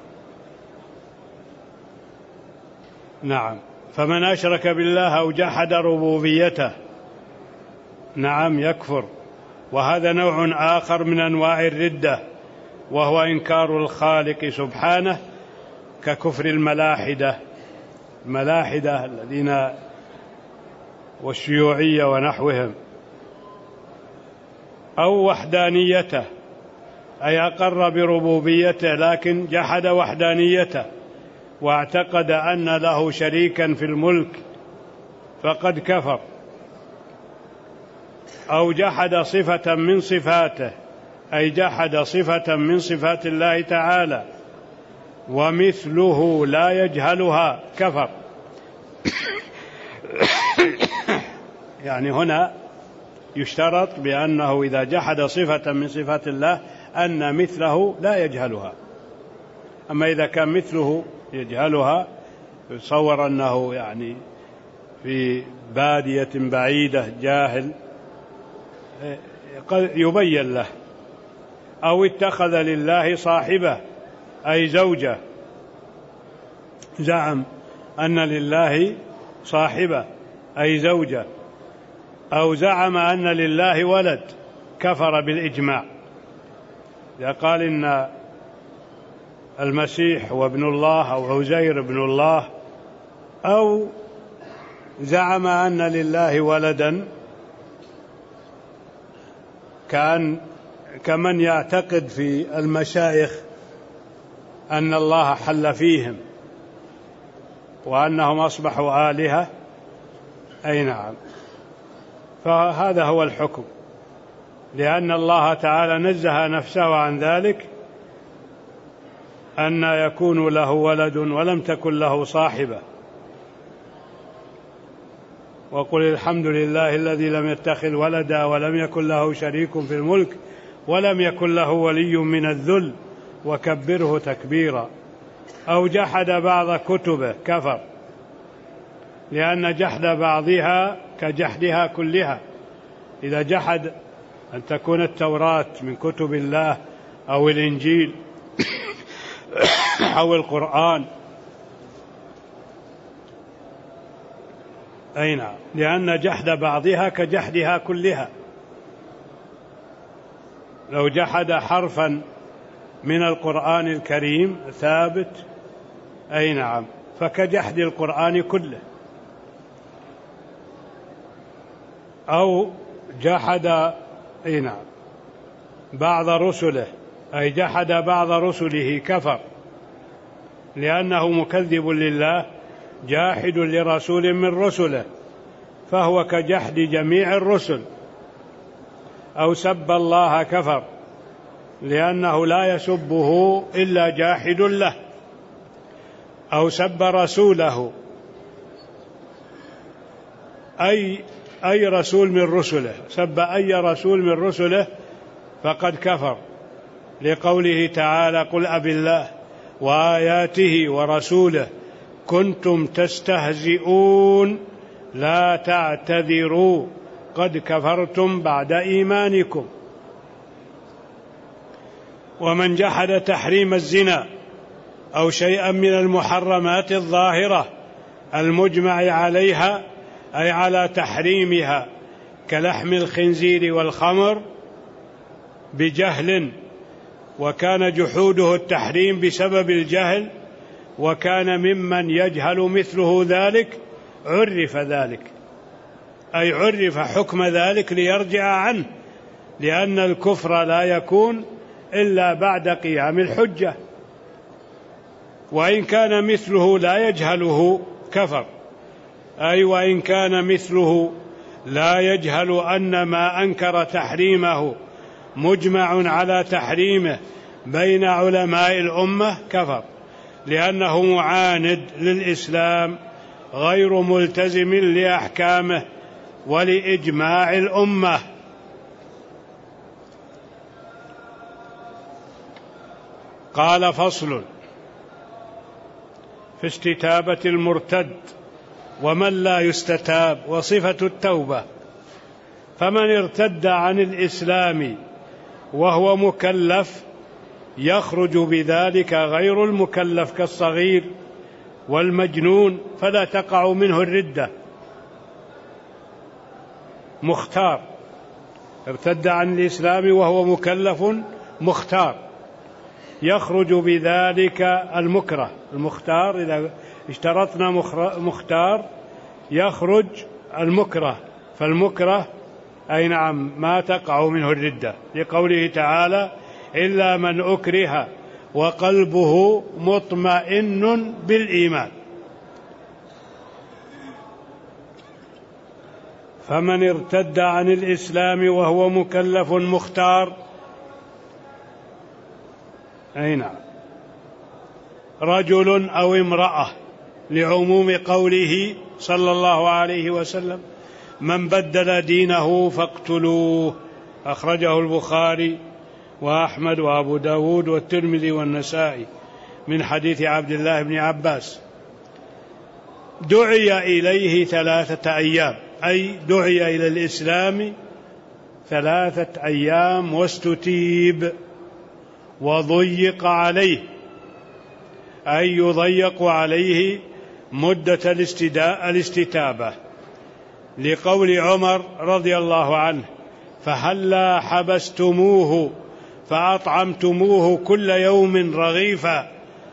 نعم، فمن أشرك بالله أو جحد ربوبيته نعم يكفر. وهذا نوع آخر من أنواع الردة، وهو إنكار الخالق سبحانه، ككفر الملاحدة الملاحدة الذين والشيوعية ونحوهم، أو وحدانيته أي أقر بربوبيته لكن جحد وحدانيته واعتقد أن له شريكا في الملك فقد كفر، أو جحد صفة من صفاته أي جحد صفة من صفات الله تعالى ومثله لا يجهلها كفر. يعني هنا يشترط بأنه إذا جحد صفة من صفات الله أن مثله لا يجهلها، أما إذا كان مثله يجهلها يتصور أنه يعني في بادية بعيدة جاهل يبين له. أو اتخذ لله صاحبة أي زوجة، زعم أن لله صاحبة أي زوجة، أو زعم أن لله ولد كفر بالإجماع. إذا قال إن المسيح هو ابن الله أو عزير ابن الله، أو زعم أن لله ولدا كمن يعتقد في المشايخ أن الله حل فيهم وأنهم أصبحوا آلهة، أي نعم، فهذا هو الحكم، لأن الله تعالى نزه نفسه عن ذلك أن يكون له ولد ولم تكن له صاحبة. وقل الحمد لله الذي لم يتخذ ولدا ولم يكن له شريك في الملك ولم يكن له ولي من الذل وكبره تكبيرا. أو جحد بعض كتبه كفر، لأن جحد بعضها كجحدها كلها. إذا جحد أن تكون التوراة من كتب الله أو الإنجيل أو القرآن، أي نعم، لأن جحد بعضها كجحدها كلها. لو جحد حرفا من القرآن الكريم ثابت، أي نعم، فكجحد القرآن كله. أو جحد أي نعم بعض رسله أي جحد بعض رسله كفر، لأنه مكذب لله جاحد لرسول من رسله، فهو كجحد جميع الرسل. أو سب الله كفر، لأنه لا يسبه إلا جاحد له. أو سب رسوله أي رسول من رسله، سب أي رسول من رسله فقد كفر، لقوله تعالى قل أبالله وآياته ورسوله كنتم تستهزئون لا تعتذروا قد كفرتم بعد إيمانكم. ومن جحد تحريم الزنا أو شيئا من المحرمات الظاهرة المجمع عليها أي على تحريمها كلحم الخنزير والخمر بجهل، وكان جحوده التحريم بسبب الجهل، وكان ممن يجهل مثله ذلك عرف ذلك، أي عرف حكم ذلك ليرجع عنه، لأن الكفر لا يكون إلا بعد قيام الحجة. وإن كان مثله لا يجهله كفر، أي وإن كان مثله لا يجهل أن ما أنكر تحريمه مجمع على تحريمه بين علماء الأمة كفر، لأنه معاند للإسلام غير ملتزم لأحكامه ولإجماع الأمة. قال فصل في استتابة المرتد ومن لا يستتاب وصفة التوبة. فمن ارتد عن الإسلام وهو مكلف يخرج بذلك غير المكلف كالصغير والمجنون، فلا تقع منه الردة. مختار ارتد عن الإسلام وهو مكلف مختار، يخرج بذلك المكره. المختار إذا اشترطنا مختار يخرج المكره، فالمكره أي نعم ما تقع منه الردة، لقوله تعالى إلا من أكره وقلبه مطمئن بالإيمان. فمن ارتد عن الإسلام وهو مكلف مختار، أي نعم، رجل أو امرأة، لعموم قوله صلى الله عليه وسلم من بدل دينه فاقتلوه، أخرجه البخاري وأحمد وأبو داود والترمذي والنسائي من حديث عبد الله بن عباس. دعي إليه 3 أيام، أي دعي إلى الإسلام 3 أيام واستتيب، وضيق عليه أي يضيق عليه مدة الاستتابة، لقول عمر رضي الله عنه فهلا حبستموه فأطعمتموه كل يوم رغيفا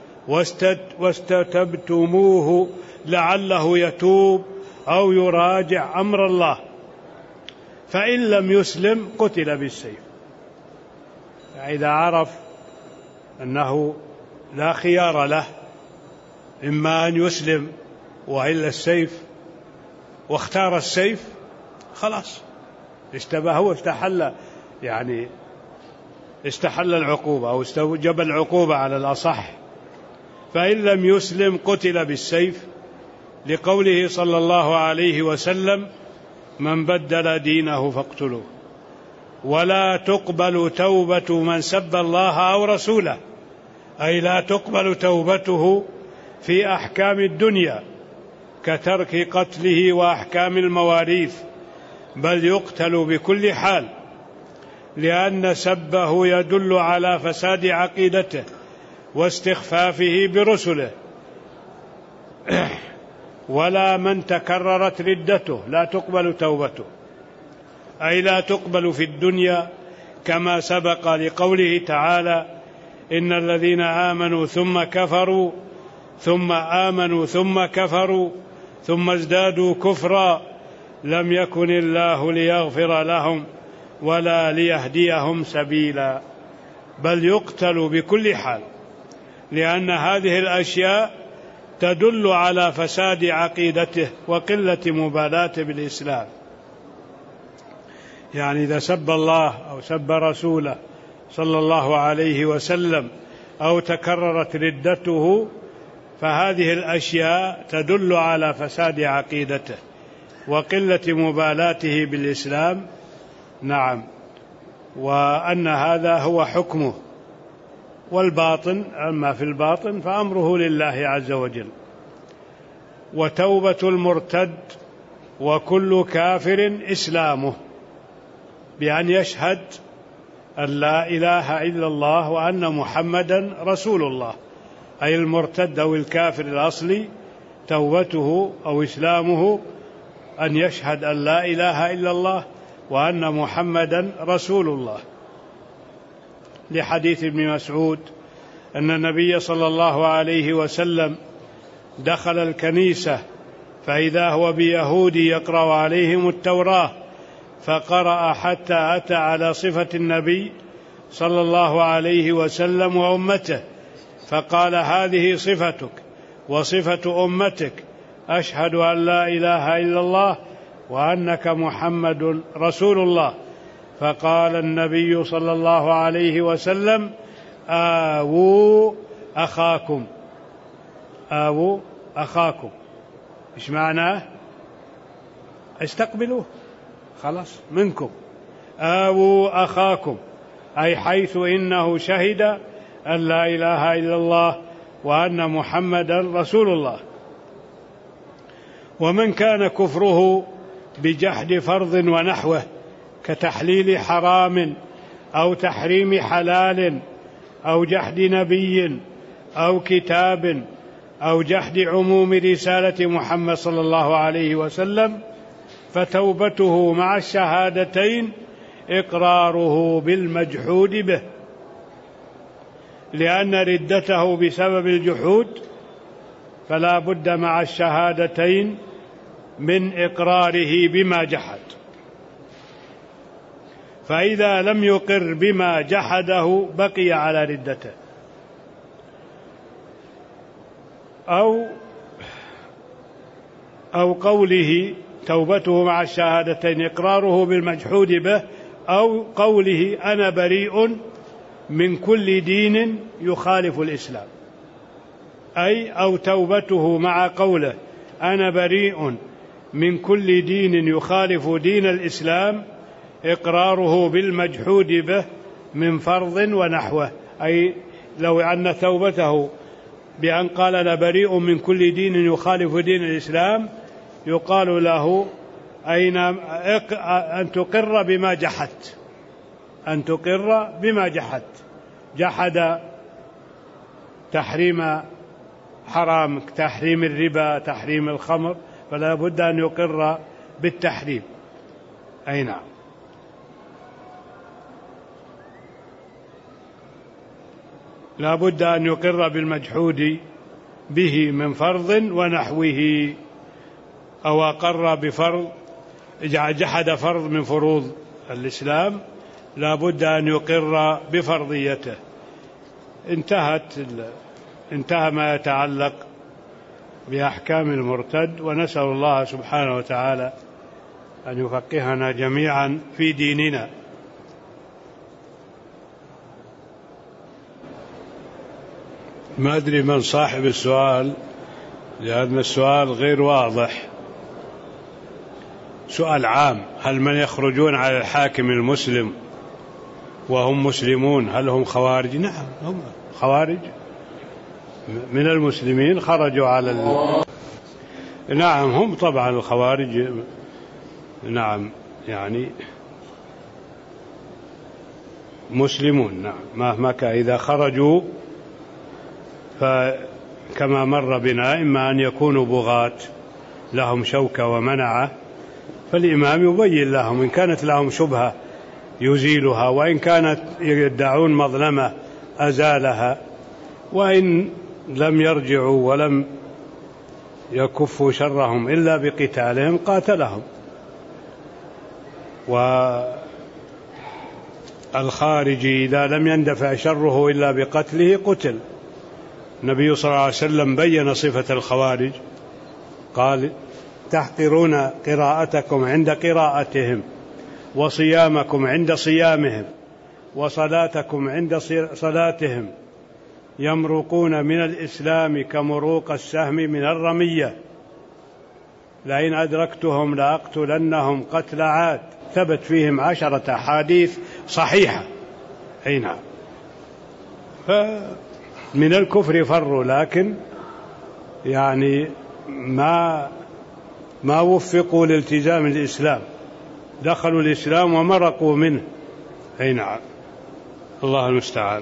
واستتبتموه لعله يتوب أو يراجع أمر الله، فإن لم يسلم قتل بالسيف. فإذا عرف أنه لا خيار له إما أن يسلم وإلا السيف، واختار السيف، خلاص اشتبه واستحل، يعني استحل العقوبة أو استوجب العقوبة على الأصح. فإن لم يسلم قتل بالسيف، لقوله صلى الله عليه وسلم من بدل دينه فاقتلوه. ولا تقبل توبة من سب الله أو رسوله، أي لا تقبل توبته في أحكام الدنيا كترك قتله وأحكام المواريث، بل يقتل بكل حال، لأن سبه يدل على فساد عقيدته واستخفافه برسله. ولا من تكررت ردته لا تقبل توبته، أي لا تقبل في الدنيا، كما سبق لقوله تعالى إن الذين آمنوا ثم كفروا ثم آمنوا ثم كفروا ثم ازدادوا كفرا لم يكن الله ليغفر لهم ولا ليهديهم سبيلا، بل يقتل بكل حال، لأن هذه الأشياء تدل على فساد عقيدته وقلة مبالاته بالإسلام. يعني إذا سب الله أو سب رسوله صلى الله عليه وسلم أو تكررت ردته، فهذه الأشياء تدل على فساد عقيدته وقلة مبالاته بالإسلام. نعم، وأن هذا هو حكمه. والباطن، أما في الباطن فأمره لله عز وجل. وتوبة المرتد وكل كافر إسلامه بأن يشهد أن لا إله إلا الله وأن محمدا رسول الله، أي المرتد أو الكافر الأصلي توبته أو إسلامه أن يشهد أن لا إله إلا الله وأن محمدا رسول الله، لحديث ابن مسعود أن النبي صلى الله عليه وسلم دخل الكنيسة فإذا هو بيهودي يقرأ عليهم التوراة، فقرأ حتى أتى على صفة النبي صلى الله عليه وسلم وأمته، فقال هذه صفتك وصفة أمتك، أشهد أن لا إله إلا الله وأنك محمد رسول الله. فقال النبي صلى الله عليه وسلم آووا أخاكم. آووا أخاكم إيش معناه؟ استقبلوه، خلاص منكم. آووا أخاكم أي حيث إنه شهد أن لا إله إلا الله وأن محمدا رسول الله. ومن كان كفره بجحد فرض ونحوه كتحليل حرام أو تحريم حلال أو جحد نبي أو كتاب أو جحد عموم رسالة محمد صلى الله عليه وسلم، فتوبته مع الشهادتين إقراره بالمجحود به. لأن ردته بسبب الجحود فلا بد مع الشهادتين من إقراره بما جحد، فإذا لم يقر بما جحده بقي على ردته، أو قوله توبته مع الشهادتين إقراره بالمجحود به، أو قوله أنا بريء من كل دين يخالف الإسلام، أو توبته مع قوله أنا بريء من كل دين يخالف دين الإسلام إقراره بالمجحود به من فرض ونحوه. أي لو أن توبته بأن قال أنا بريء من كل دين يخالف دين الإسلام يقال له أن تقر بما جحدت، أن تقر بما جحدت. جحد تحريم حرام، تحريم الربا، تحريم الخمر، فلا بد أن يقر بالتحريم. أي نعم. لا بد أن يقر بالمجحود به من فرض ونحوه، أو أقر بفرض، جحد فرض من فروض الإسلام لا بد أن يقر بفرضيته. انتهى ما يتعلق بأحكام المرتد، ونسأل الله سبحانه وتعالى أن يفقهنا جميعا في ديننا. ما أدري من صاحب السؤال، لأن السؤال غير واضح. سؤال عام: هل من يخرجون على الحاكم المسلم وهم مسلمون هل هم خوارج؟ نعم، هم خوارج من المسلمين، خرجوا على نعم، هم طبعا الخوارج، نعم، يعني مسلمون، نعم، مهما كان إذا خرجوا فكما مر بنا إما أن يكونوا بغاة لهم شوكة ومنعة، فالإمام يبين لهم، إن كانت لهم شبهة يزيلها، وإن كانت يدعون مظلمة أزالها، وإن لم يرجعوا ولم يكفوا شرهم إلا بقتالهم قاتلهم. والخارج إذا لم يندفع شره إلا بقتله قتل. النبي صلى الله عليه وسلم بين صفة الخوارج، قال: تحقرون قراءتكم عند قراءتهم، وصيامكم عند صيامهم، وصلاتكم عند صلاتهم، يمرقون من الإسلام كمروق السهم من الرمية، لئن أدركتهم لأقتلنهم قتل عاد. ثبت فيهم 10 أحاديث صحيحة. أي نعم. فمن الكفر فروا، لكن يعني ما وفقوا لالتزام الإسلام، دخلوا الإسلام ومرقوا منه. أي نعم، الله المستعان.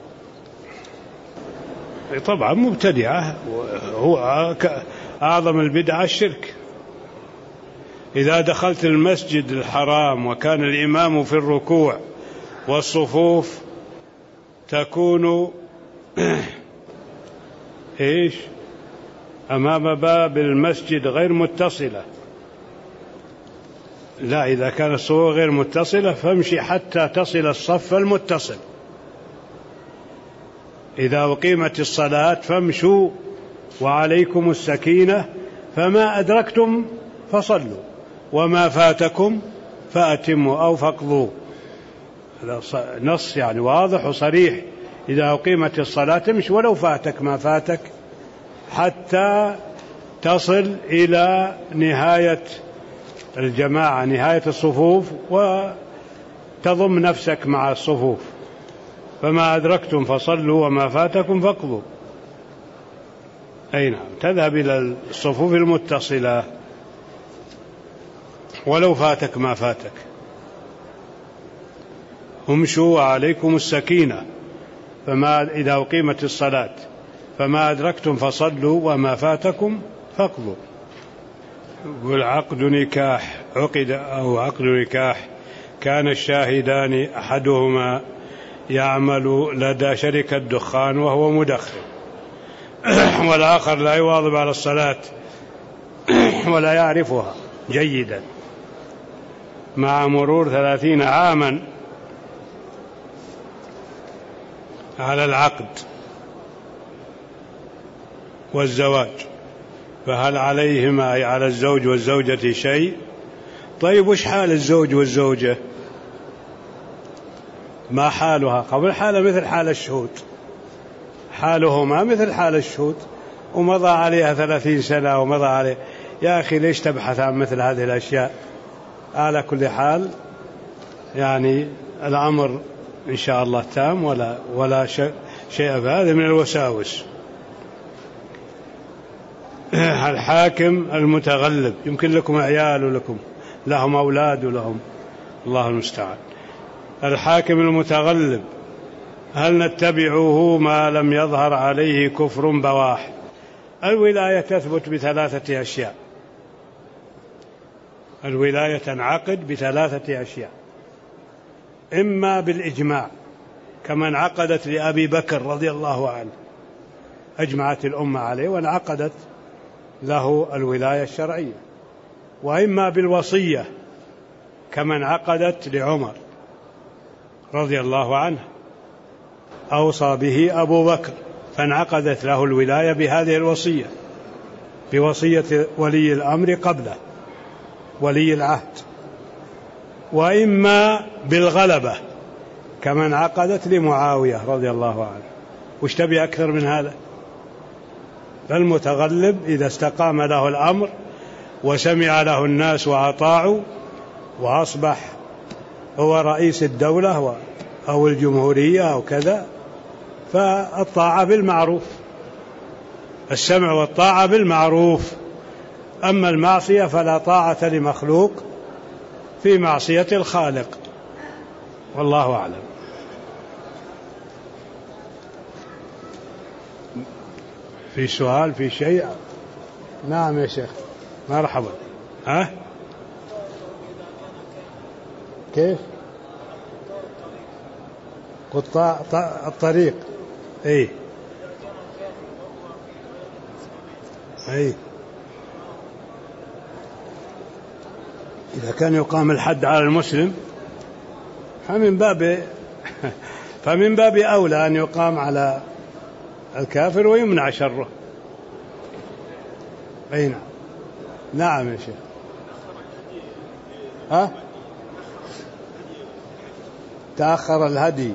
طبعا مبتدعة، هو أعظم البدعة الشرك. إذا دخلت المسجد الحرام وكان الإمام في الركوع والصفوف تكون أمام باب المسجد غير متصلة، لا، إذا كان الصفوف غير متصلة فامشي حتى تصل الصف المتصل. إذا أقيمت الصلاة فامشوا وعليكم السكينة، فما أدركتم فصلوا وما فاتكم فأتموا أو فاقضوا. هذا نص يعني واضح وصريح. إذا أقيمت الصلاة امشي ولو فاتك ما فاتك حتى تصل إلى نهاية الجماعة، نهاية الصفوف، وتضم نفسك مع الصفوف. فما أدركتم فصلوا وما فاتكم فاقضوا. أي نعم، تذهب إلى الصفوف المتصلة ولو فاتك ما فاتك. امشوا وعليكم السكينة، إذا أقيمت الصلاة فما أدركتم فصلوا وما فاتكم فاقضوا. والعقد نكاح عقد، أو عقد نكاح كان الشاهدان أحدهما يعمل لدى شركة دخان وهو مدخن، والآخر لا يواظب على الصلاة ولا يعرفها جيدا مع مرور 30 عاما على العقد والزواج، فهل عليهما أي على الزوج والزوجة شيء؟ طيب وش حال الزوج والزوجة؟ ما حالها قبل؟ حالة مثل حال الشهود، حالهما مثل حال الشهود، ومضى عليها 30 سنة ومضى عليه. يا أخي ليش تبحث عن مثل هذه الأشياء؟ على كل حال يعني الأمر إن شاء الله تام ولا شيء هذا من الوساوس. الحاكم المتغلب، يمكن لكم عيال ولكم لهم أولاد ولهم، الله المستعان. الحاكم المتغلب هل نتبعه ما لم يظهر عليه كفر بواح؟ الولاية تثبت ب3 أشياء. الولاية تنعقد ب3 أشياء: إما بالإجماع كما انعقدت لأبي بكر رضي الله عنه، أجمعت الأمة عليه وانعقدت له الولاية الشرعية، وإما بالوصية كما انعقدت لعمر رضي الله عنه، أوصى به أبو بكر فانعقدت له الولاية بهذه الوصية، بوصية ولي الأمر قبله ولي العهد. وإما بالغلبة كما انعقدت لمعاوية رضي الله عنه. وش تبي أكثر من هذا؟ فالمتغلب إذا استقام له الأمر وسمع له الناس وأطاعوا وأصبح هو رئيس الدولة أو الجمهورية أو كذا، فالطاعة بالمعروف، السمع والطاعة بالمعروف. أما المعصية فلا طاعة لمخلوق في معصية الخالق، والله أعلم. في سؤال في شيء؟ نعم يا شيخ، مرحبا. ها كيف قطاع الطريق؟ اي إذا كان يقام الحد على المسلم فمن باب أولى أن يقام على الكافر ويمنع شره. أي نعم. نعم يا شيخ. تأخر الهدي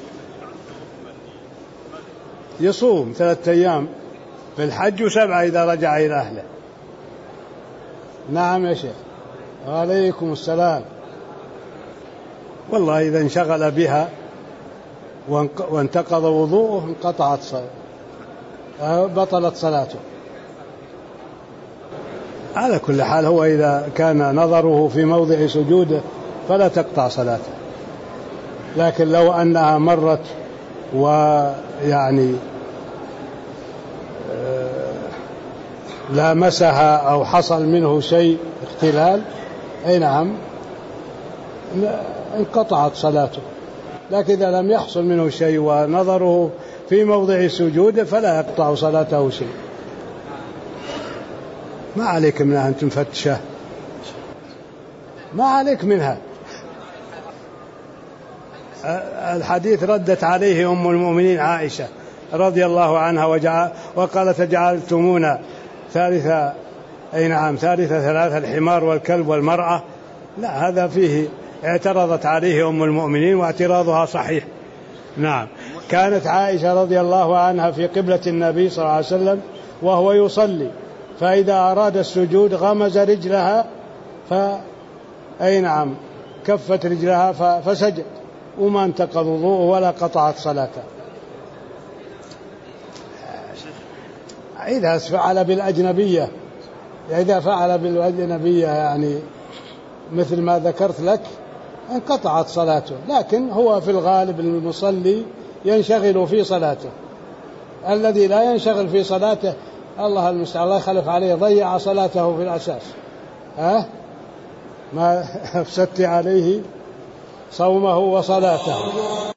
يصوم 3 أيام في الحج و7 إذا رجع إلى أهله. نعم يا شيخ. وعليكم السلام. والله إذا انشغل بها وانتقض وضوءه انقطعت بطلت صلاته. على كل حال هو إذا كان نظره في موضع سجوده فلا تقطع صلاته، لكن لو أنها مرت ويعني لامسها أو حصل منه شيء اختلال، أي نعم انقطعت صلاته. لكن إذا لم يحصل منه شيء ونظره في موضع سجوده فلا يقطع صلاته شيء. ما عليك منها أن تنفتشه، ما عليك منها. الحديث ردت عليه أم المؤمنين عائشة رضي الله عنها وقالت: جعلتمونا ثالث ثلاثة الحمار والكلب والمرأة. لا، هذا فيه اعترضت عليه أم المؤمنين واعتراضها صحيح. نعم. كانت عائشة رضي الله عنها في قبلة النبي صلى الله عليه وسلم وهو يصلي، فإذا أراد السجود غمز رجلها كفت رجلها فسجد، وما انتقض وضوءه ولا قطعت صلاته. إذا فعل بالأجنبية يعني مثل ما ذكرت لك انقطعت صلاته، لكن هو في الغالب المصلي ينشغل في صلاته. الذي لا ينشغل في صلاته الله المستعان، الله يخلف عليه، ضيع صلاته في الأساس. ما أفسدت عليه صومه وصلاته.